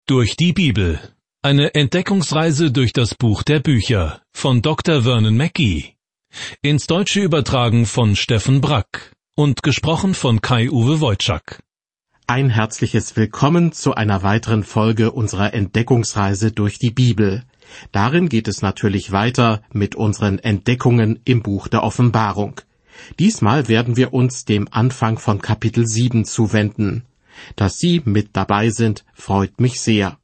Durch die Bibel. Eine Entdeckungsreise durch das Buch der Bücher von Dr. Vernon Mackey. Ins Deutsche übertragen von Steffen Brack und gesprochen von Kai-Uwe Wojczak. Ein herzliches Willkommen zu einer weiteren Folge unserer Entdeckungsreise durch die Bibel. Darin geht es natürlich weiter mit unseren Entdeckungen im Buch der Offenbarung. Diesmal werden wir uns dem Anfang von Kapitel 7 zuwenden. Dass Sie mit dabei sind, freut mich sehr.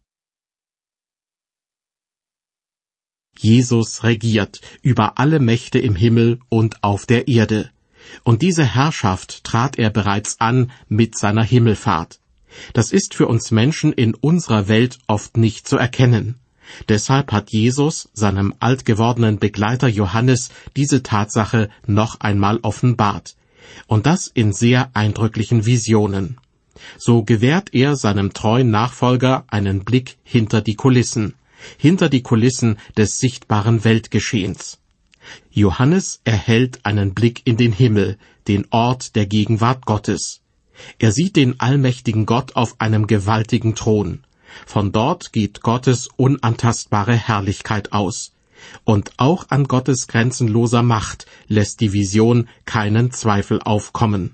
Jesus regiert über alle Mächte im Himmel und auf der Erde. Und diese Herrschaft trat er bereits an mit seiner Himmelfahrt. Das ist für uns Menschen in unserer Welt oft nicht zu erkennen. Deshalb hat Jesus seinem altgewordenen Begleiter Johannes diese Tatsache noch einmal offenbart. Und das in sehr eindrücklichen Visionen. So gewährt er seinem treuen Nachfolger einen Blick hinter die Kulissen des sichtbaren Weltgeschehens. Johannes erhält einen Blick in den Himmel, den Ort der Gegenwart Gottes. Er sieht den allmächtigen Gott auf einem gewaltigen Thron. Von dort geht Gottes unantastbare Herrlichkeit aus. Und auch an Gottes grenzenloser Macht lässt die Vision keinen Zweifel aufkommen.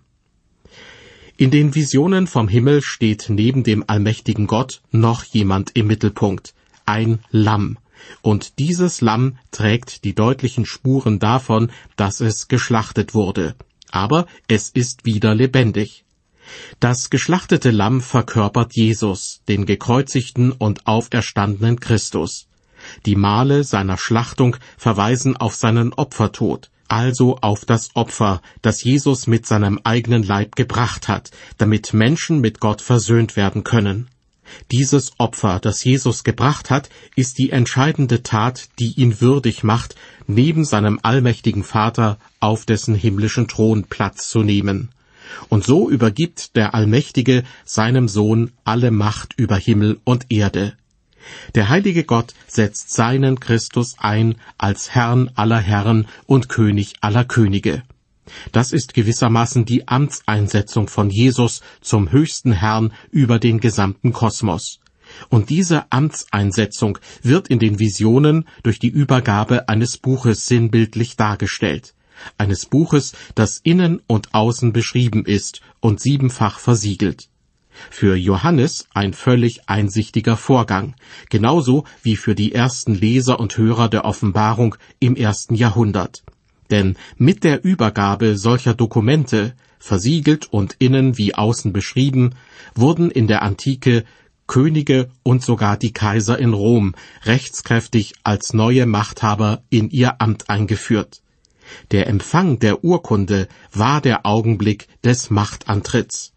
In den Visionen vom Himmel steht neben dem allmächtigen Gott noch jemand im Mittelpunkt, ein Lamm. Und dieses Lamm trägt die deutlichen Spuren davon, dass es geschlachtet wurde. Aber es ist wieder lebendig. Das geschlachtete Lamm verkörpert Jesus, den gekreuzigten und auferstandenen Christus. Die Male seiner Schlachtung verweisen auf seinen Opfertod, also auf das Opfer, das Jesus mit seinem eigenen Leib gebracht hat, damit Menschen mit Gott versöhnt werden können. Dieses Opfer, das Jesus gebracht hat, ist die entscheidende Tat, die ihn würdig macht, neben seinem allmächtigen Vater auf dessen himmlischen Thron Platz zu nehmen. Und so übergibt der Allmächtige seinem Sohn alle Macht über Himmel und Erde. Der heilige Gott setzt seinen Christus ein als Herrn aller Herren und König aller Könige. Das ist gewissermaßen die Amtseinsetzung von Jesus zum höchsten Herrn über den gesamten Kosmos. Und diese Amtseinsetzung wird in den Visionen durch die Übergabe eines Buches sinnbildlich dargestellt. Eines Buches, das innen und außen beschrieben ist und 7-fach versiegelt. Für Johannes ein völlig einsichtiger Vorgang, genauso wie für die ersten Leser und Hörer der Offenbarung im 1. Jahrhundert. Denn mit der Übergabe solcher Dokumente, versiegelt und innen wie außen beschrieben, wurden in der Antike Könige und sogar die Kaiser in Rom rechtskräftig als neue Machthaber in ihr Amt eingeführt. Der Empfang der Urkunde war der Augenblick des Machtantritts.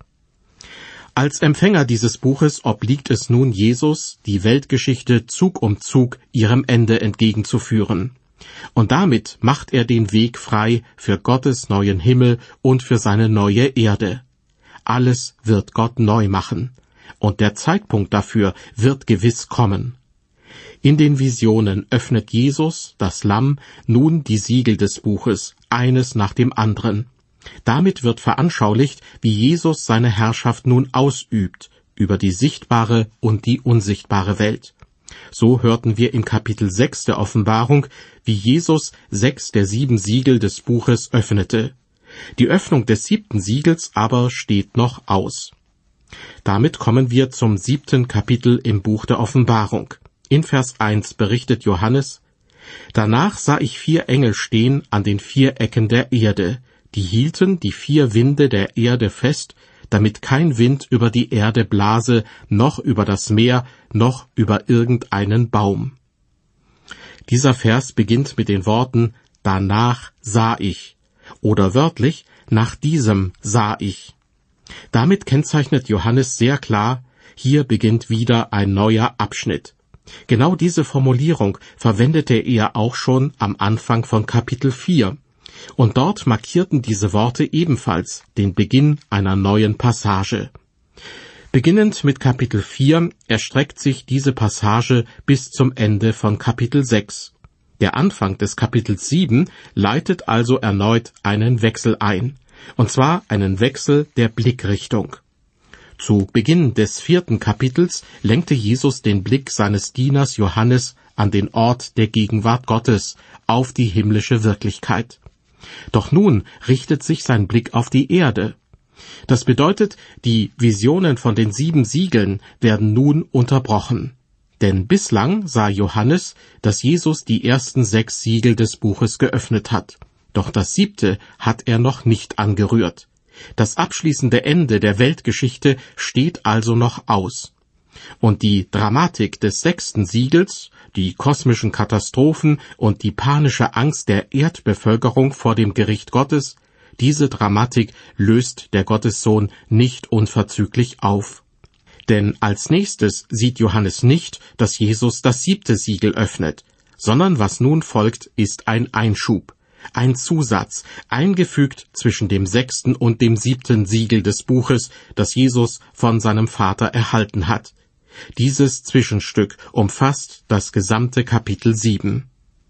Als Empfänger dieses Buches obliegt es nun Jesus, die Weltgeschichte Zug um Zug ihrem Ende entgegenzuführen. Und damit macht er den Weg frei für Gottes neuen Himmel und für seine neue Erde. Alles wird Gott neu machen. Und der Zeitpunkt dafür wird gewiss kommen. In den Visionen öffnet Jesus, das Lamm, nun die Siegel des Buches, eines nach dem anderen. Damit wird veranschaulicht, wie Jesus seine Herrschaft nun ausübt, über die sichtbare und die unsichtbare Welt. So hörten wir im Kapitel 6 der Offenbarung, wie Jesus 6 der 7 Siegel des Buches öffnete. Die Öffnung des 7. Siegels aber steht noch aus. Damit kommen wir zum 7. Kapitel im Buch der Offenbarung. In Vers 1 berichtet Johannes: Danach sah ich 4 Engel stehen an den 4 Ecken der Erde, die hielten die 4 Winde der Erde fest, damit kein Wind über die Erde blase, noch über das Meer, noch über irgendeinen Baum. Dieser Vers beginnt mit den Worten, danach sah ich, oder wörtlich, nach diesem sah ich. Damit kennzeichnet Johannes sehr klar, hier beginnt wieder ein neuer Abschnitt. Genau diese Formulierung verwendete er auch schon am Anfang von Kapitel 4. Und dort markierten diese Worte ebenfalls den Beginn einer neuen Passage. Beginnend mit Kapitel 4 erstreckt sich diese Passage bis zum Ende von Kapitel 6. Der Anfang des Kapitels 7 leitet also erneut einen Wechsel ein, und zwar einen Wechsel der Blickrichtung. Zu Beginn des 4. Kapitels lenkte Jesus den Blick seines Dieners Johannes an den Ort der Gegenwart Gottes, auf die himmlische Wirklichkeit. Doch nun richtet sich sein Blick auf die Erde. Das bedeutet, die Visionen von den 7 Siegeln werden nun unterbrochen. Denn bislang sah Johannes, dass Jesus die ersten 6 Siegel des Buches geöffnet hat. Doch das 7. hat er noch nicht angerührt. Das abschließende Ende der Weltgeschichte steht also noch aus. Und die Dramatik des 6. Siegels, die kosmischen Katastrophen und die panische Angst der Erdbevölkerung vor dem Gericht Gottes, diese Dramatik löst der Gottessohn nicht unverzüglich auf. Denn als nächstes sieht Johannes nicht, dass Jesus das 7. Siegel öffnet, sondern was nun folgt, ist ein Einschub, ein Zusatz, eingefügt zwischen dem 6. und dem 7. Siegel des Buches, das Jesus von seinem Vater erhalten hat. Dieses Zwischenstück umfasst das gesamte Kapitel 7.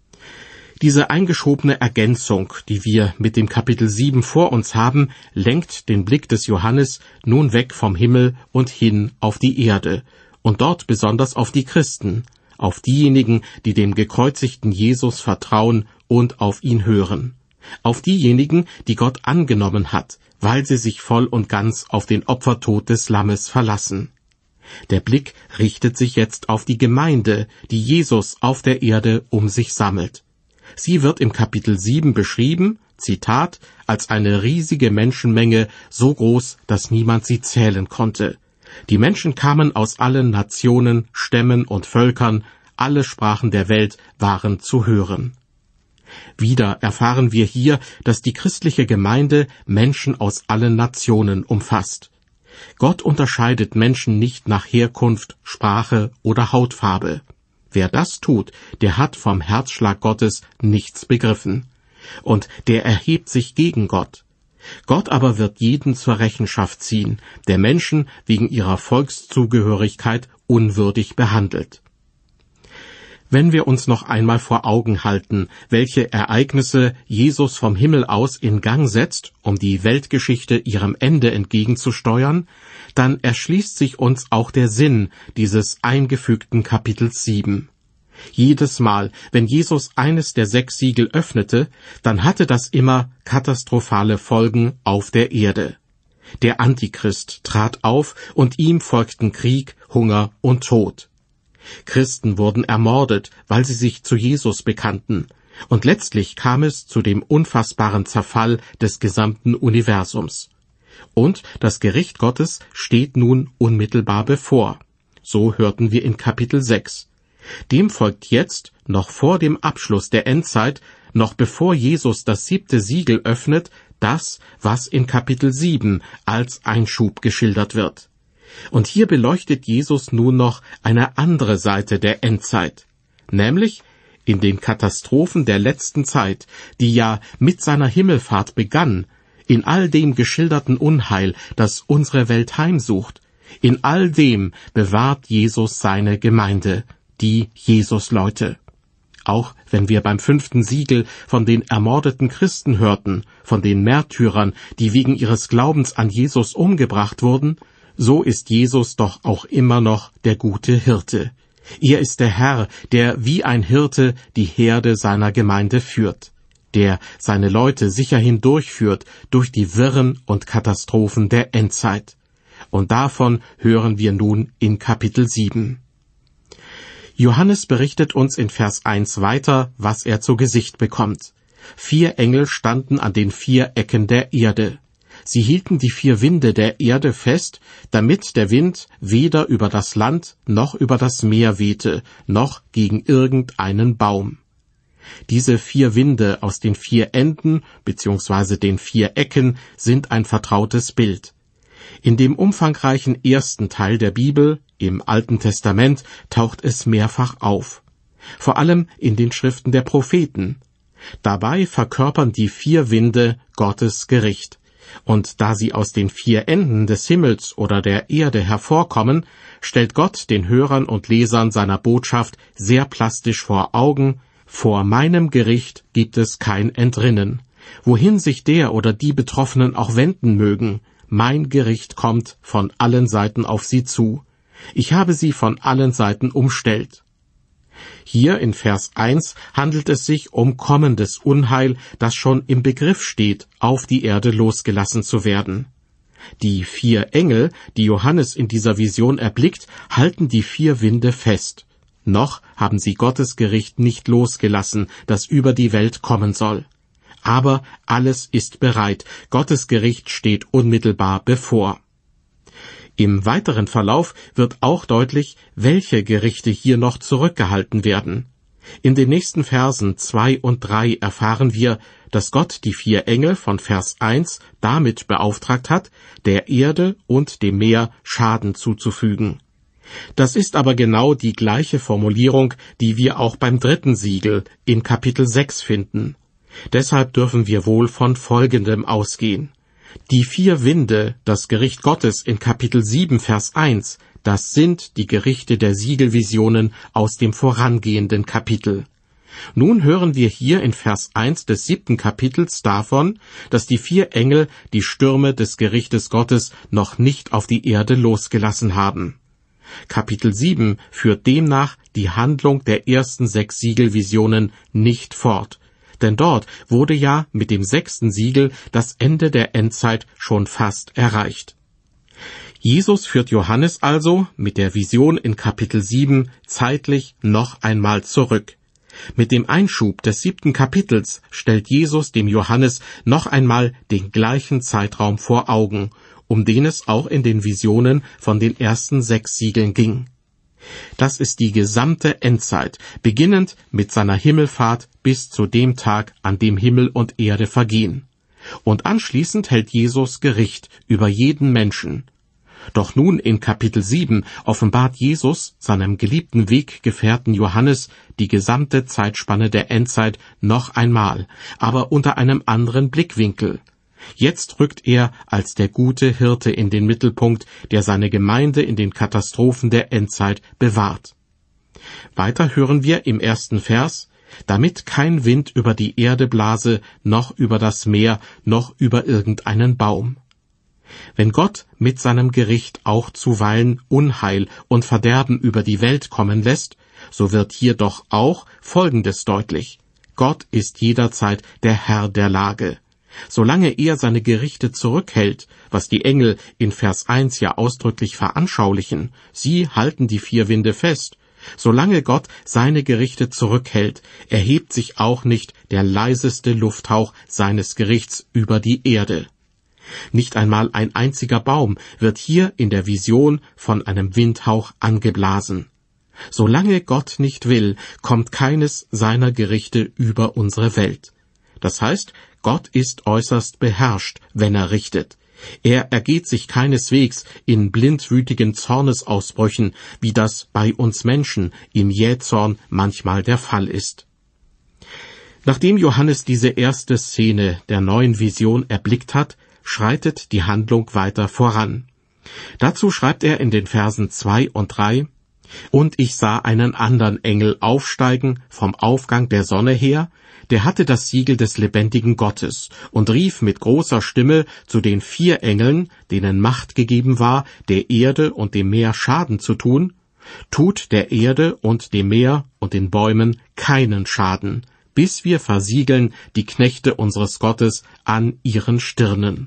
Diese eingeschobene Ergänzung, die wir mit dem Kapitel 7 vor uns haben, lenkt den Blick des Johannes nun weg vom Himmel und hin auf die Erde, und dort besonders auf die Christen, auf diejenigen, die dem gekreuzigten Jesus vertrauen und auf ihn hören, auf diejenigen, die Gott angenommen hat, weil sie sich voll und ganz auf den Opfertod des Lammes verlassen. Der Blick richtet sich jetzt auf die Gemeinde, die Jesus auf der Erde um sich sammelt. Sie wird im Kapitel 7 beschrieben, Zitat, als eine riesige Menschenmenge, so groß, dass niemand sie zählen konnte. Die Menschen kamen aus allen Nationen, Stämmen und Völkern, alle Sprachen der Welt waren zu hören. Wieder erfahren wir hier, dass die christliche Gemeinde Menschen aus allen Nationen umfasst. Gott unterscheidet Menschen nicht nach Herkunft, Sprache oder Hautfarbe. Wer das tut, der hat vom Herzschlag Gottes nichts begriffen. Und der erhebt sich gegen Gott. Gott aber wird jeden zur Rechenschaft ziehen, der Menschen wegen ihrer Volkszugehörigkeit unwürdig behandelt. Wenn wir uns noch einmal vor Augen halten, welche Ereignisse Jesus vom Himmel aus in Gang setzt, um die Weltgeschichte ihrem Ende entgegenzusteuern, dann erschließt sich uns auch der Sinn dieses eingefügten Kapitels 7. Jedes Mal, wenn Jesus eines der 6 Siegel öffnete, dann hatte das immer katastrophale Folgen auf der Erde. Der Antichrist trat auf und ihm folgten Krieg, Hunger und Tod. Christen wurden ermordet, weil sie sich zu Jesus bekannten, und letztlich kam es zu dem unfassbaren Zerfall des gesamten Universums. Und das Gericht Gottes steht nun unmittelbar bevor. So hörten wir in Kapitel 6. Dem folgt jetzt, noch vor dem Abschluss der Endzeit, noch bevor Jesus das 7. Siegel öffnet, das, was in Kapitel 7 als Einschub geschildert wird. Und hier beleuchtet Jesus nun noch eine andere Seite der Endzeit, nämlich in den Katastrophen der letzten Zeit, die ja mit seiner Himmelfahrt begann, in all dem geschilderten Unheil, das unsere Welt heimsucht, in all dem bewahrt Jesus seine Gemeinde, die Jesusleute. Auch wenn wir beim 5. Siegel von den ermordeten Christen hörten, von den Märtyrern, die wegen ihres Glaubens an Jesus umgebracht wurden, so ist Jesus doch auch immer noch der gute Hirte. Er ist der Herr, der wie ein Hirte die Herde seiner Gemeinde führt, der seine Leute sicher hindurchführt durch die Wirren und Katastrophen der Endzeit. Und davon hören wir nun in Kapitel 7. Johannes berichtet uns in Vers 1 weiter, was er zu Gesicht bekommt. 4 Engel standen an den 4 Ecken der Erde. Sie hielten die 4 Winde der Erde fest, damit der Wind weder über das Land noch über das Meer wehte, noch gegen irgendeinen Baum. Diese 4 Winde aus den 4 Enden bzw. den 4 Ecken sind ein vertrautes Bild. In dem umfangreichen ersten Teil der Bibel, im Alten Testament, taucht es mehrfach auf. Vor allem in den Schriften der Propheten. Dabei verkörpern die 4 Winde Gottes Gericht. Und da sie aus den 4 Enden des Himmels oder der Erde hervorkommen, stellt Gott den Hörern und Lesern seiner Botschaft sehr plastisch vor Augen: Vor meinem Gericht gibt es kein Entrinnen. Wohin sich der oder die Betroffenen auch wenden mögen, mein Gericht kommt von allen Seiten auf sie zu. Ich habe sie von allen Seiten umstellt. Hier in Vers 1 handelt es sich um kommendes Unheil, das schon im Begriff steht, auf die Erde losgelassen zu werden. Die 4 Engel, die Johannes in dieser Vision erblickt, halten die 4 Winde fest. Noch haben sie Gottes Gericht nicht losgelassen, das über die Welt kommen soll. Aber alles ist bereit, Gottes Gericht steht unmittelbar bevor. Im weiteren Verlauf wird auch deutlich, welche Gerichte hier noch zurückgehalten werden. In den nächsten Versen 2 und 3 erfahren wir, dass Gott die 4 Engel von Vers 1 damit beauftragt hat, der Erde und dem Meer Schaden zuzufügen. Das ist aber genau die gleiche Formulierung, die wir auch beim 3. Siegel in Kapitel 6 finden. Deshalb dürfen wir wohl von Folgendem ausgehen. Die 4 Winde, das Gericht Gottes in Kapitel 7, Vers 1, das sind die Gerichte der Siegelvisionen aus dem vorangehenden Kapitel. Nun hören wir hier in Vers 1 des 7. Kapitels davon, dass die 4 Engel die Stürme des Gerichtes Gottes noch nicht auf die Erde losgelassen haben. Kapitel 7 führt demnach die Handlung der ersten 6 Siegelvisionen nicht fort. Denn dort wurde ja mit dem 6. Siegel das Ende der Endzeit schon fast erreicht. Jesus führt Johannes also mit der Vision in Kapitel 7 zeitlich noch einmal zurück. Mit dem Einschub des 7. Kapitels stellt Jesus dem Johannes noch einmal den gleichen Zeitraum vor Augen, um den es auch in den Visionen von den ersten 6 Siegeln ging. Das ist die gesamte Endzeit, beginnend mit seiner Himmelfahrt bis zu dem Tag, an dem Himmel und Erde vergehen. Und anschließend hält Jesus Gericht über jeden Menschen. Doch nun in Kapitel 7 offenbart Jesus seinem geliebten Weggefährten Johannes die gesamte Zeitspanne der Endzeit noch einmal, aber unter einem anderen Blickwinkel. Jetzt rückt er als der gute Hirte in den Mittelpunkt, der seine Gemeinde in den Katastrophen der Endzeit bewahrt. Weiter hören wir im 1. Vers, damit kein Wind über die Erde blase, noch über das Meer, noch über irgendeinen Baum. Wenn Gott mit seinem Gericht auch zuweilen Unheil und Verderben über die Welt kommen lässt, so wird hier doch auch Folgendes deutlich. Gott ist jederzeit der Herr der Lage. Solange er seine Gerichte zurückhält, was die Engel in Vers 1 ja ausdrücklich veranschaulichen, sie halten die 4 Winde fest, solange Gott seine Gerichte zurückhält, erhebt sich auch nicht der leiseste Lufthauch seines Gerichts über die Erde. Nicht einmal ein einziger Baum wird hier in der Vision von einem Windhauch angeblasen. Solange Gott nicht will, kommt keines seiner Gerichte über unsere Welt. Das heißt, Gott ist äußerst beherrscht, wenn er richtet. Er ergeht sich keineswegs in blindwütigen Zornesausbrüchen, wie das bei uns Menschen im Jähzorn manchmal der Fall ist. Nachdem Johannes diese erste Szene der neuen Vision erblickt hat, schreitet die Handlung weiter voran. Dazu schreibt er in den Versen 2 und 3, »Und ich sah einen anderen Engel aufsteigen vom Aufgang der Sonne her, der hatte das Siegel des lebendigen Gottes und rief mit großer Stimme zu den 4 Engeln, denen Macht gegeben war, der Erde und dem Meer Schaden zu tun, tut der Erde und dem Meer und den Bäumen keinen Schaden, bis wir versiegeln die Knechte unseres Gottes an ihren Stirnen.«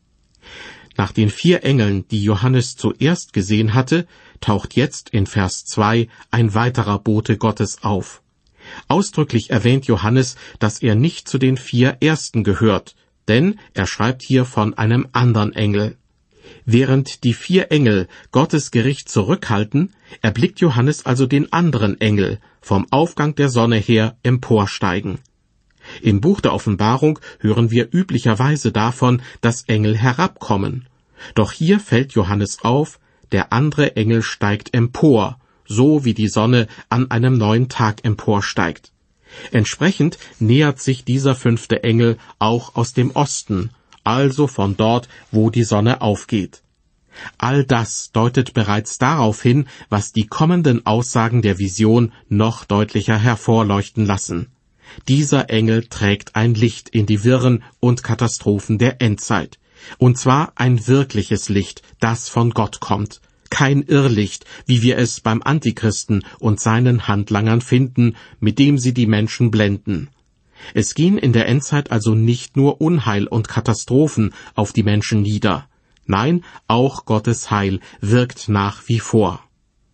Nach den 4 Engeln, die Johannes zuerst gesehen hatte, taucht jetzt in Vers 2 ein weiterer Bote Gottes auf. Ausdrücklich erwähnt Johannes, dass er nicht zu den 4 Ersten gehört, denn er schreibt hier von einem anderen Engel. Während die 4 Engel Gottes Gericht zurückhalten, erblickt Johannes also den anderen Engel vom Aufgang der Sonne her emporsteigen. Im Buch der Offenbarung hören wir üblicherweise davon, dass Engel herabkommen. Doch hier fällt Johannes auf, der andere Engel steigt empor, so wie die Sonne an einem neuen Tag emporsteigt. Entsprechend nähert sich dieser 5. Engel auch aus dem Osten, also von dort, wo die Sonne aufgeht. All das deutet bereits darauf hin, was die kommenden Aussagen der Vision noch deutlicher hervorleuchten lassen. Dieser Engel trägt ein Licht in die Wirren und Katastrophen der Endzeit. Und zwar ein wirkliches Licht, das von Gott kommt. Kein Irrlicht, wie wir es beim Antichristen und seinen Handlangern finden, mit dem sie die Menschen blenden. Es gehen in der Endzeit also nicht nur Unheil und Katastrophen auf die Menschen nieder. Nein, auch Gottes Heil wirkt nach wie vor.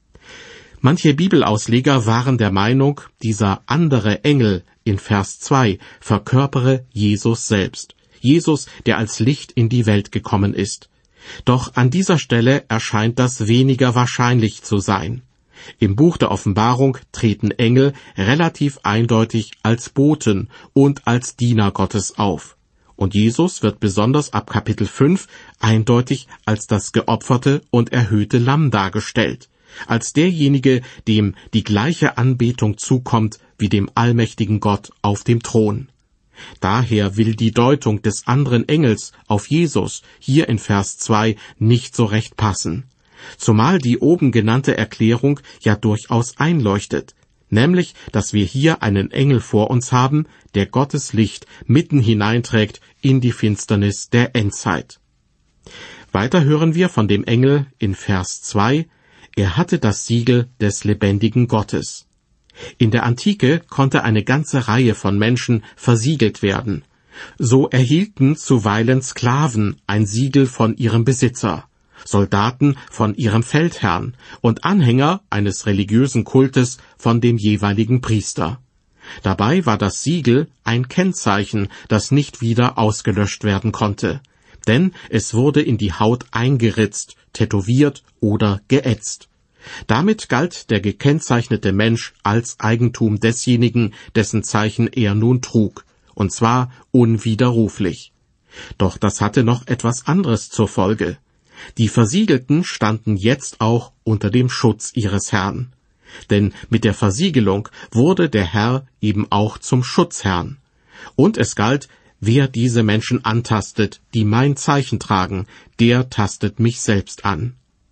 Manche Bibelausleger waren der Meinung, dieser andere Engel in Vers 2 verkörpere Jesus selbst. Jesus, der als Licht in die Welt gekommen ist. Doch an dieser Stelle erscheint das weniger wahrscheinlich zu sein. Im Buch der Offenbarung treten Engel relativ eindeutig als Boten und als Diener Gottes auf. Und Jesus wird besonders ab Kapitel 5 eindeutig als das geopferte und erhöhte Lamm dargestellt, als derjenige, dem die gleiche Anbetung zukommt wie dem allmächtigen Gott auf dem Thron. Daher will die Deutung des anderen Engels auf Jesus hier in Vers 2 nicht so recht passen, zumal die oben genannte Erklärung ja durchaus einleuchtet, nämlich, dass wir hier einen Engel vor uns haben, der Gottes Licht mitten hineinträgt in die Finsternis der Endzeit. Weiter hören wir von dem Engel in Vers 2, er hatte das Siegel des lebendigen Gottes. In der Antike konnte eine ganze Reihe von Menschen versiegelt werden. So erhielten zuweilen Sklaven ein Siegel von ihrem Besitzer, Soldaten von ihrem Feldherrn und Anhänger eines religiösen Kultes von dem jeweiligen Priester. Dabei war das Siegel ein Kennzeichen, das nicht wieder ausgelöscht werden konnte, denn es wurde in die Haut eingeritzt, tätowiert oder geätzt. Damit galt der gekennzeichnete Mensch als Eigentum desjenigen, dessen Zeichen er nun trug, und zwar unwiderruflich. Doch das hatte noch etwas anderes zur Folge. Die Versiegelten standen jetzt auch unter dem Schutz ihres Herrn. Denn mit der Versiegelung wurde der Herr eben auch zum Schutzherrn. Und es galt, wer diese Menschen antastet, die mein Zeichen tragen, der tastet mich selbst an.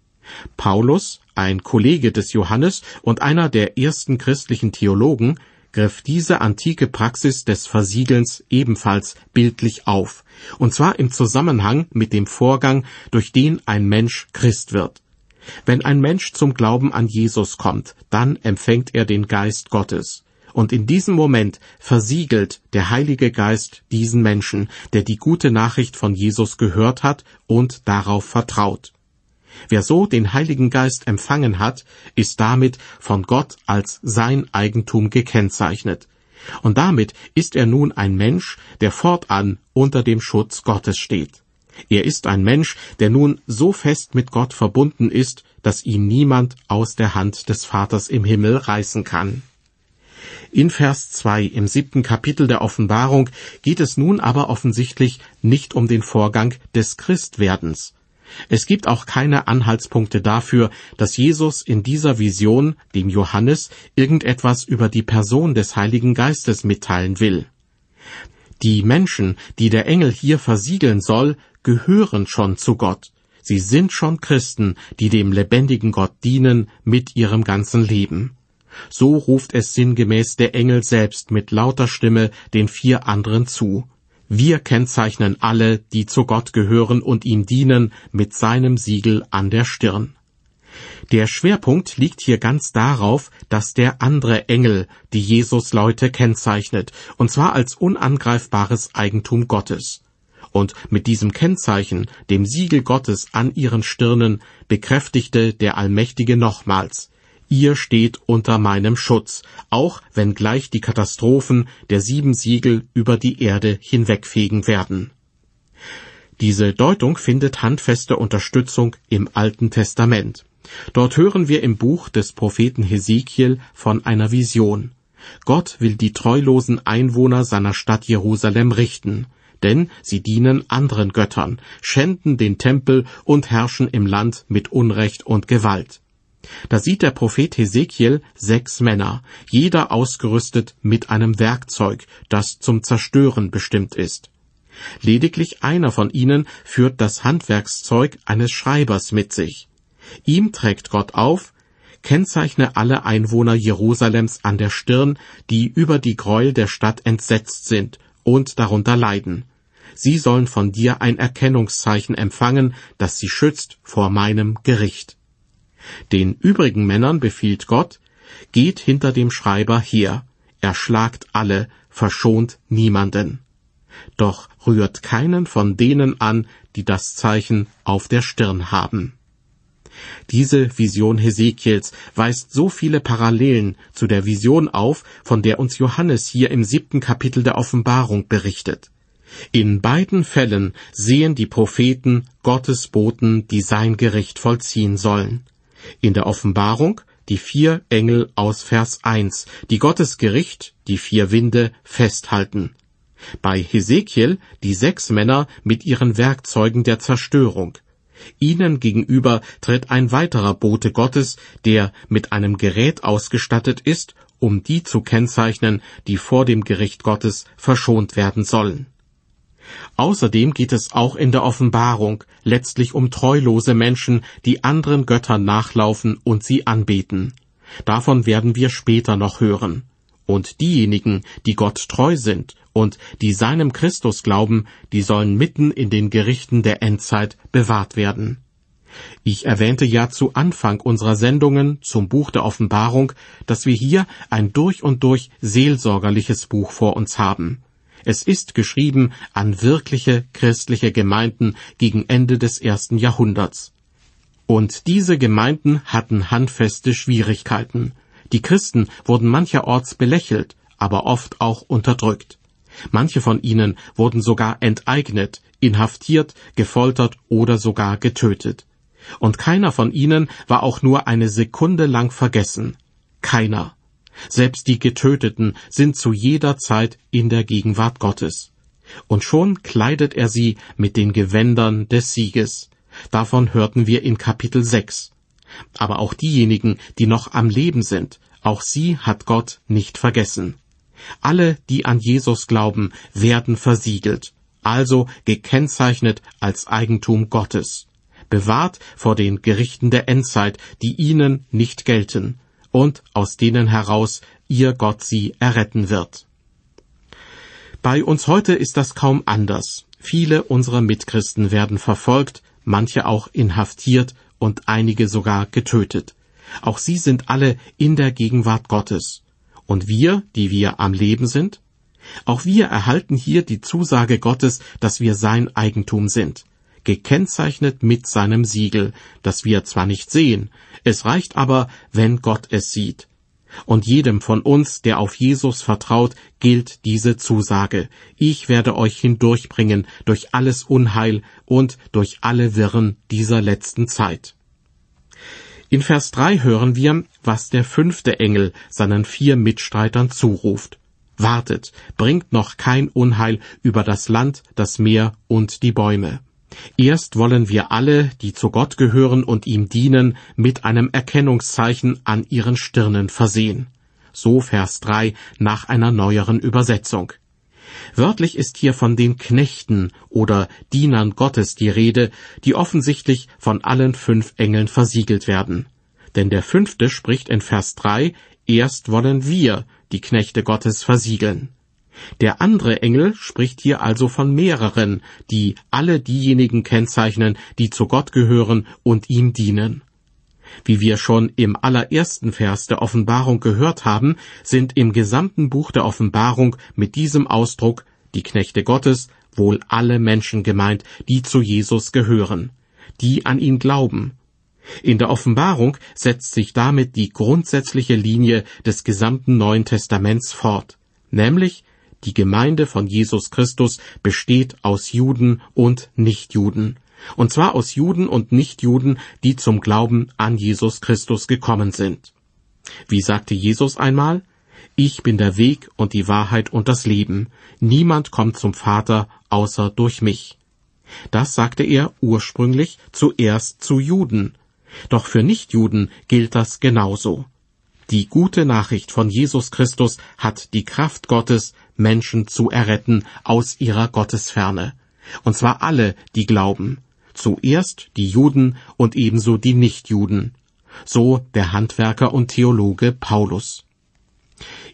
Paulus, ein Kollege des Johannes und einer der ersten christlichen Theologen, griff diese antike Praxis des Versiegelns ebenfalls bildlich auf, und zwar im Zusammenhang mit dem Vorgang, durch den ein Mensch Christ wird. Wenn ein Mensch zum Glauben an Jesus kommt, dann empfängt er den Geist Gottes. Und in diesem Moment versiegelt der Heilige Geist diesen Menschen, der die gute Nachricht von Jesus gehört hat und darauf vertraut. Wer so den Heiligen Geist empfangen hat, ist damit von Gott als sein Eigentum gekennzeichnet. Und damit ist er nun ein Mensch, der fortan unter dem Schutz Gottes steht. Er ist ein Mensch, der nun so fest mit Gott verbunden ist, dass ihn niemand aus der Hand des Vaters im Himmel reißen kann. In Vers 2 im 7. Kapitel der Offenbarung geht es nun aber offensichtlich nicht um den Vorgang des Christwerdens. Es gibt auch keine Anhaltspunkte dafür, dass Jesus in dieser Vision dem Johannes irgendetwas über die Person des Heiligen Geistes mitteilen will. Die Menschen, die der Engel hier versiegeln soll, gehören schon zu Gott. Sie sind schon Christen, die dem lebendigen Gott dienen mit ihrem ganzen Leben. So ruft es sinngemäß der Engel selbst mit lauter Stimme den 4 anderen zu. Wir kennzeichnen alle, die zu Gott gehören und ihm dienen, mit seinem Siegel an der Stirn. Der Schwerpunkt liegt hier ganz darauf, dass der andere Engel die Jesus-Leute kennzeichnet, und zwar als unangreifbares Eigentum Gottes. Und mit diesem Kennzeichen, dem Siegel Gottes an ihren Stirnen, bekräftigte der Allmächtige nochmals: Ihr steht unter meinem Schutz, auch wenn gleich die Katastrophen der 7 Siegel über die Erde hinwegfegen werden. Diese Deutung findet handfeste Unterstützung im Alten Testament. Dort hören wir im Buch des Propheten Hesekiel von einer Vision. Gott will die treulosen Einwohner seiner Stadt Jerusalem richten, denn sie dienen anderen Göttern, schänden den Tempel und herrschen im Land mit Unrecht und Gewalt. Da sieht der Prophet Hesekiel 6 Männer, jeder ausgerüstet mit einem Werkzeug, das zum Zerstören bestimmt ist. Lediglich einer von ihnen führt das Handwerkszeug eines Schreibers mit sich. Ihm trägt Gott auf: Kennzeichne alle Einwohner Jerusalems an der Stirn, die über die Gräuel der Stadt entsetzt sind und darunter leiden. Sie sollen von dir ein Erkennungszeichen empfangen, das sie schützt vor meinem Gericht. Den übrigen Männern befiehlt Gott, geht hinter dem Schreiber her, erschlagt alle, verschont niemanden. Doch rührt keinen von denen an, die das Zeichen auf der Stirn haben. Diese Vision Hesekiels weist so viele Parallelen zu der Vision auf, von der uns Johannes hier im 7. Kapitel der Offenbarung berichtet. In beiden Fällen sehen die Propheten Gottes Boten, die sein Gericht vollziehen sollen. In der Offenbarung die 4 Engel aus Vers 1, die Gottes Gericht, die 4 Winde, festhalten. Bei Hesekiel die 6 Männer mit ihren Werkzeugen der Zerstörung. Ihnen gegenüber tritt ein weiterer Bote Gottes, der mit einem Gerät ausgestattet ist, um die zu kennzeichnen, die vor dem Gericht Gottes verschont werden sollen. Außerdem geht es auch in der Offenbarung letztlich um treulose Menschen, die anderen Göttern nachlaufen und sie anbeten. Davon werden wir später noch hören. Und diejenigen, die Gott treu sind und die seinem Christus glauben, die sollen mitten in den Gerichten der Endzeit bewahrt werden. Ich erwähnte ja zu Anfang unserer Sendungen zum Buch der Offenbarung, dass wir hier ein durch und durch seelsorgerliches Buch vor uns haben. Es ist geschrieben an wirkliche christliche Gemeinden gegen Ende des 1. Jahrhunderts. Und diese Gemeinden hatten handfeste Schwierigkeiten. Die Christen wurden mancherorts belächelt, aber oft auch unterdrückt. Manche von ihnen wurden sogar enteignet, inhaftiert, gefoltert oder sogar getötet. Und keiner von ihnen war auch nur eine Sekunde lang vergessen. Keiner. Selbst die Getöteten sind zu jeder Zeit in der Gegenwart Gottes. Und schon kleidet er sie mit den Gewändern des Sieges. Davon hörten wir in Kapitel 6. Aber auch diejenigen, die noch am Leben sind, auch sie hat Gott nicht vergessen. Alle, die an Jesus glauben, werden versiegelt, also gekennzeichnet als Eigentum Gottes, bewahrt vor den Gerichten der Endzeit, die ihnen nicht gelten, und aus denen heraus ihr Gott sie erretten wird. Bei uns heute ist das kaum anders. Viele unserer Mitchristen werden verfolgt, manche auch inhaftiert und einige sogar getötet. Auch sie sind alle in der Gegenwart Gottes. Und wir, die wir am Leben sind? Auch wir erhalten hier die Zusage Gottes, dass wir sein Eigentum sind, gekennzeichnet mit seinem Siegel, das wir zwar nicht sehen, es reicht aber, wenn Gott es sieht. Und jedem von uns, der auf Jesus vertraut, gilt diese Zusage: Ich werde euch hindurchbringen durch alles Unheil und durch alle Wirren dieser letzten Zeit. In Vers 3 hören wir, was der 5. Engel seinen 4 Mitstreitern zuruft. Wartet, bringt noch kein Unheil über das Land, das Meer und die Bäume. Erst wollen wir alle, die zu Gott gehören und ihm dienen, mit einem Erkennungszeichen an ihren Stirnen versehen. So Vers 3 nach einer neueren Übersetzung. Wörtlich ist hier von den Knechten oder Dienern Gottes die Rede, die offensichtlich von allen 5 Engeln versiegelt werden. Denn der 5. spricht in Vers 3, erst wollen wir die Knechte Gottes versiegeln. Der andere Engel spricht hier also von mehreren, die alle diejenigen kennzeichnen, die zu Gott gehören und ihm dienen. Wie wir schon im allerersten Vers der Offenbarung gehört haben, sind im gesamten Buch der Offenbarung mit diesem Ausdruck, die Knechte Gottes, wohl alle Menschen gemeint, die zu Jesus gehören, die an ihn glauben. In der Offenbarung setzt sich damit die grundsätzliche Linie des gesamten Neuen Testaments fort, nämlich die Gemeinde von Jesus Christus besteht aus Juden und Nichtjuden. Und zwar aus Juden und Nichtjuden, die zum Glauben an Jesus Christus gekommen sind. Wie sagte Jesus einmal? Ich bin der Weg und die Wahrheit und das Leben. Niemand kommt zum Vater außer durch mich. Das sagte er ursprünglich zuerst zu Juden. Doch für Nichtjuden gilt das genauso. Die gute Nachricht von Jesus Christus hat die Kraft Gottes, Menschen zu erretten aus ihrer Gottesferne. Und zwar alle, die glauben. Zuerst die Juden und ebenso die Nichtjuden. So der Handwerker und Theologe Paulus.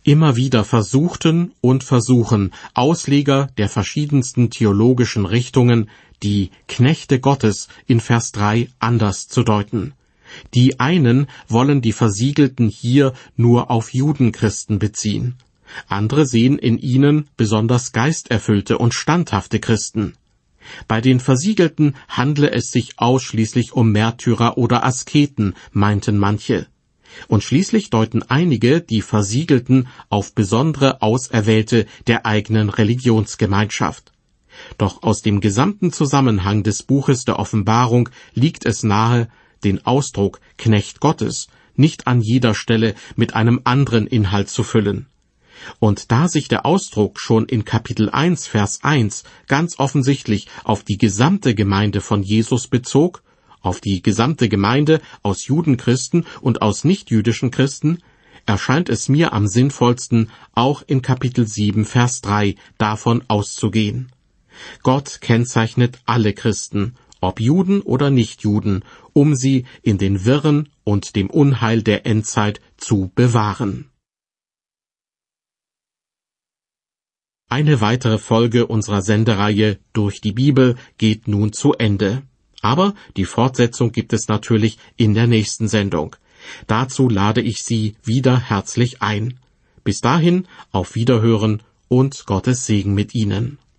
Immer wieder versuchten und versuchen Ausleger der verschiedensten theologischen Richtungen, die Knechte Gottes in Vers 3 anders zu deuten. Die einen wollen die Versiegelten hier nur auf Judenchristen beziehen. Andere sehen in ihnen besonders geisterfüllte und standhafte Christen. Bei den Versiegelten handle es sich ausschließlich um Märtyrer oder Asketen, meinten manche. Und schließlich deuten einige die Versiegelten auf besondere Auserwählte der eigenen Religionsgemeinschaft. Doch aus dem gesamten Zusammenhang des Buches der Offenbarung liegt es nahe, den Ausdruck Knecht Gottes nicht an jeder Stelle mit einem anderen Inhalt zu füllen. Und da sich der Ausdruck schon in Kapitel 1, Vers 1 ganz offensichtlich auf die gesamte Gemeinde von Jesus bezog, auf die gesamte Gemeinde aus Judenchristen und aus nichtjüdischen Christen, erscheint es mir am sinnvollsten, auch in Kapitel 7, Vers 3 davon auszugehen. Gott kennzeichnet alle Christen, ob Juden oder Nichtjuden, um sie in den Wirren und dem Unheil der Endzeit zu bewahren. Eine weitere Folge unserer Sendereihe Durch die Bibel geht nun zu Ende. Aber die Fortsetzung gibt es natürlich in der nächsten Sendung. Dazu lade ich Sie wieder herzlich ein. Bis dahin, auf Wiederhören und Gottes Segen mit Ihnen.